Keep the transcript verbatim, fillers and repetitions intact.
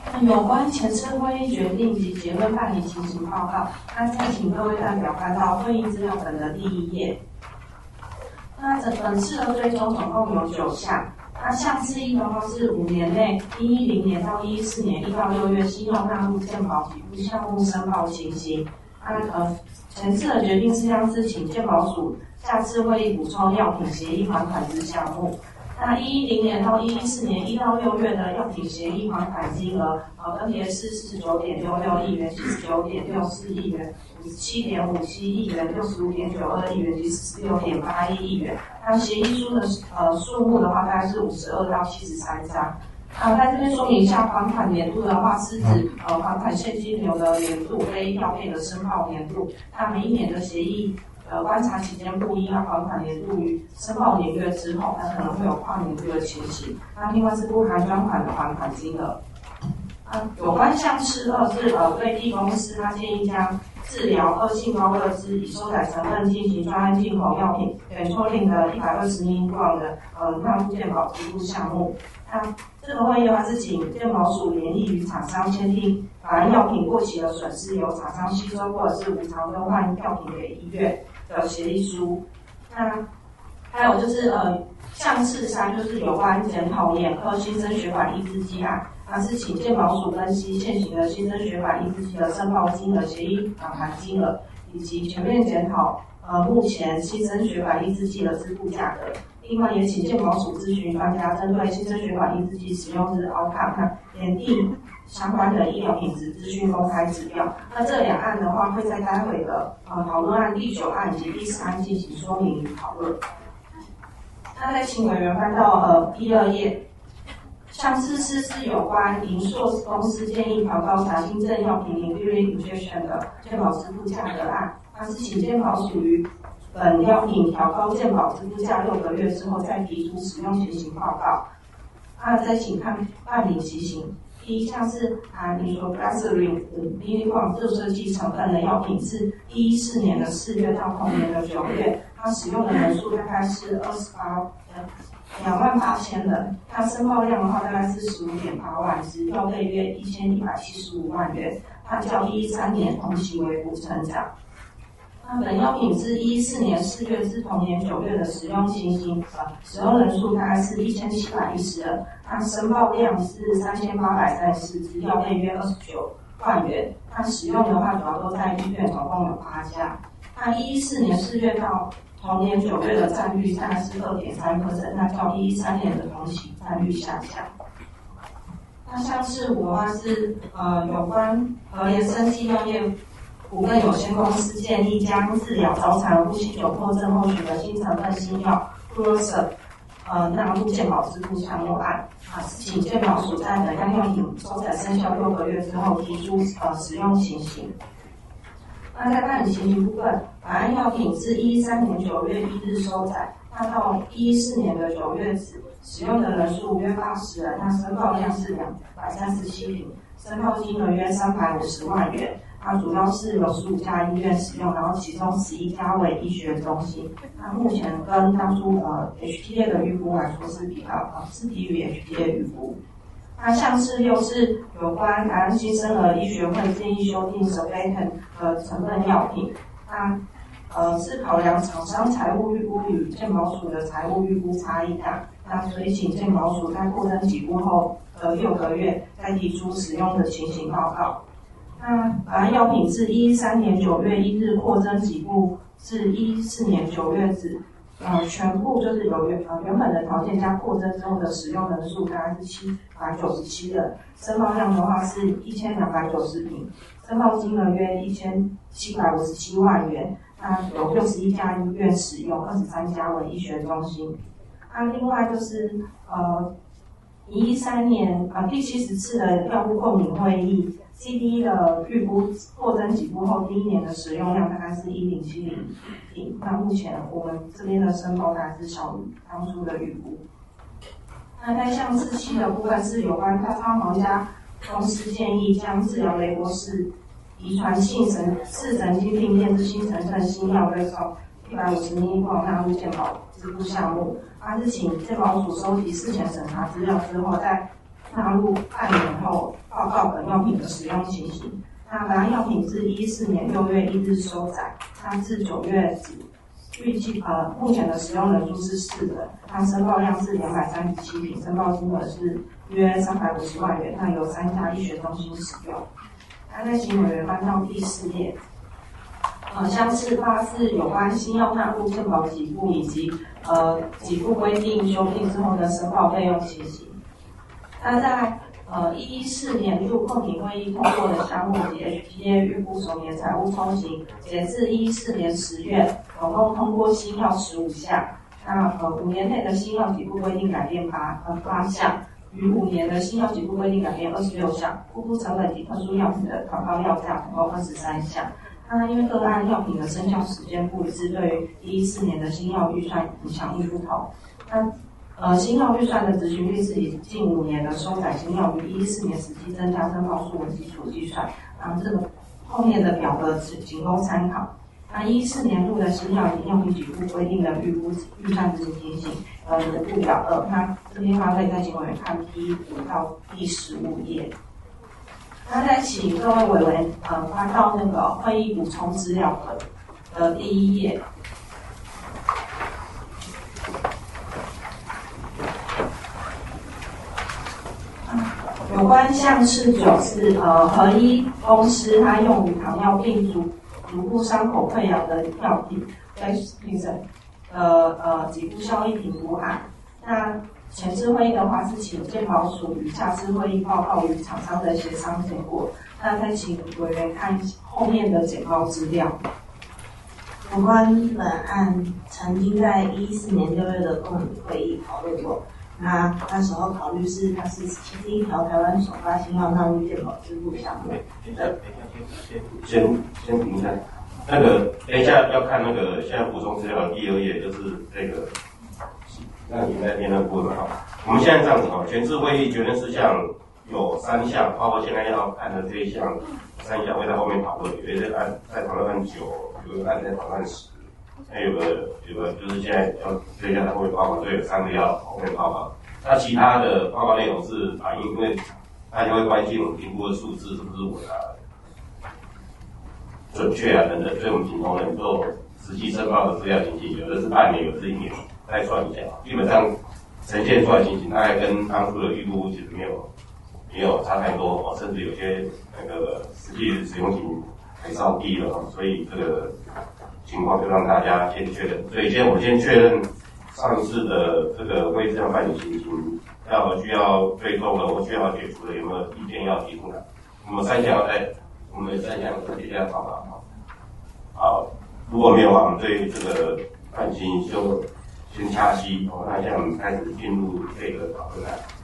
有关前次会议决定及结论办理情形报告，那再请各位代表看到会议资料本的第一页。那这本次的追踪总共有九项。那项次一的话是五年内一一零年到一一四年一到六月信用纳入健保给付项目申报情形。那呃前次的决定事项是请健保署下次会议补充药品协议还款之项目。那一一零年到一一四年一到六月的药品协议还款金额，呃，分别是四十九点六六亿元、七十九点六四亿元、五十七点五七亿元、六十五点九二亿元及四十六点八一亿元。那协议书的呃数目的话，大概是五十二到七十三张。啊，在这边说明一下，还款年度的话是指呃还款现金流的年度，非药配的申报年度。那每一年的协议。呃，观察期间不一，那还款年度于申报年月之后，那可能会有跨年度的情形。那另外是不含专款的还款金额。啊，有关项次二是呃，对 B 公司，他建议将治疗恶性高热脂以收载成分进行专案进口药品远托令的一百二十英镑的呃纳入健保支付项目。那这个会议的话是请健保署联谊与厂商签订法案药品过期的损失由厂商吸收或者是无偿更换药品给医院的协议书。那还有就是呃，项次三就是有关检讨眼科新生血管抑制剂案，那是请健保署分析现行的新生血管抑制剂的申报金额、协议返还金额，以及全面检讨呃目前新生血管抑制剂的支付价格。另外也请健保署咨询专家针对新生血管抑制剂使用日 outcome 研定相关的医疗品质资讯公开指标。那这两案的话，会在待会的呃讨论案第九案以及第十案进行说明与讨论。那再请委员翻到呃第二页，项次四是有关银硕公司建议调高杂新症药品零利率 injection 的健保支付价格案，它是请健保署于本药品调高健保支付价六个月之后再提出使用情形报告。那再请看办理情形。第一项是含你说 Glycerin 五 milligram 注射剂成分的药品，是一一四年的四月到同年的九月，它使用的人数大概是二十八两万八千人，它申报量的话大概是十五点八万只，药费约一千一百七十五万元，它较一一三年同期微幅成长。那本药品自一一四年四月至同年九月的使用情形，呃，使用人数大概是一千七百一十人，那申报量是三千八百三十四支，药费约二十九万元。那使用的话主要都在医院，总共有八家。那一一四年四月到同年九月的占率大概是二点三 percent， 那较一一三年的同期占率下降。那项次五的话是呃有关和联生技药业股份有限公司建议将治疗早产呼吸窘迫症后取得新成分新药 p r o s e 呃纳入健保支付项目案，啊，请健保署在本样药品收载生效六个月之后提出呃使用情形。那在办理情形部分，本案药品自一一三年九月一日收载，那到一一四年的九月止，使用的人数约八十人，那申报量是两百三十七瓶，申报金额约三百五十万元。它主要是有十五家医院使用，然后其中十一家为医学中心。那目前跟当初呃 H T A 的预估来说是比较呃是低于 H T A 预估。那项次六是有关台湾新生儿医学会建议修订 Surfactant 的成分药品。那呃是考量厂商财务预估与健保署的财务预估差异大，那所以请健保署在扩增给付后的六个月再提出使用的情形报告。那本案药品自一一三年九月一日扩增给付至一一四年九月止，呃，全部就是有原呃原本的条件加扩增之后的使用人数大概是七百九十七人，申报量的话是一千两百九十瓶，申报金额约一千七百五十七万元。那有六十一家医院使用，二十三家为医学中心。那另外就是呃，一一三年呃第七十次的药物共领会议。C D E 的预估扩增给付后第一年的使用量大概是一零七零瓶，那目前我们这边的申报大概是小于当初的预估。那在项次七的部分是有关大昌皇家公司建议将治疗雷博士遗传性神视神经病变之新成分新药对手一百五十milligram纳入健保支付项目，它是请健保署收集事前审查资料之后，在纳入半年后报报告本药品的使用情形。那本案药品自一四年六月一日收载，那至九月止，预计呃目前的使用人数是四人，那申报量是两百三十七瓶，申报金额是约三百五十万元，那由三家医学中心使用。那在请委员翻到第四页，呃，相似八是有关新药纳入健保给付以及呃给付规定修订之后的申报费用情形。那在呃一四年度控评会议通过的项目及 H P A 预估首年财务抽型，截至一四年十月，总共通过新药十五项。那呃五年内的新药给付规定改变八呃八项，于五年的新药给付规定改变二十六项，护肤成本及特殊药品的调高药价总共二十三项。那因为个案药品的生效时间不一致，对于一四年的新药预算影响亦不同。那呃新药预算的执行率是以近五年的收载新药于一四年实际增加申报数为基础计算。然后这个后面的表格只仅供参考。那一四年度的新药以药品给付规定的预估预算执行情形，呃，附表二。那这边的话可以在请委员看第五到第十五页。那再请各位委员呃翻到那个会议补充资料本的第一页。有关项次九是呃合一公司它用于糖尿病足足部伤口溃疡的药品在评审呃呃给付效益评估案。那前次会议的话是请健保署与下次会议报告与厂商的协商结果。那再请委员看后面的简报资料。 有关本案曾经在一四年六月的共理会议讨论过。那那时候考虑是它是其实一条台湾首发新药纳入健保支付项目。 先先先停一下，那个等一下要看那个现在补充资料的第二页，就是这个，那你在念那个部分哈。我们现在这样子哈，前次会议决定事项有三项，包括现在要看的这一项三项会在后面讨论，有一个案在讨论案九，有一个案在讨论案十。那有个有个就是现在要这一项在后面报告，所以有三个要后面报告。那其他的报告内容是反映，因为大家会关心我们评估的数字是不是稳啊、准确啊等等，所以我们请同仁做实际申报的资料情形，有的是半年，有的是一年，再算一下，基本上呈现出来情形大概跟当初的预估其实没有没有差太多，甚至有些那个实际使用情还稍低了，所以这个情况就让大家先确认。所以现在我们先确认上一次的这个会议资料办理情形，要需要追踪的或需要解除的有没有意见要提出来？我们三项要在我们三项直接要报告。好，如果没有的话，我们对这个案情就先掐息。哦，那现在我们开始进入这个讨论案。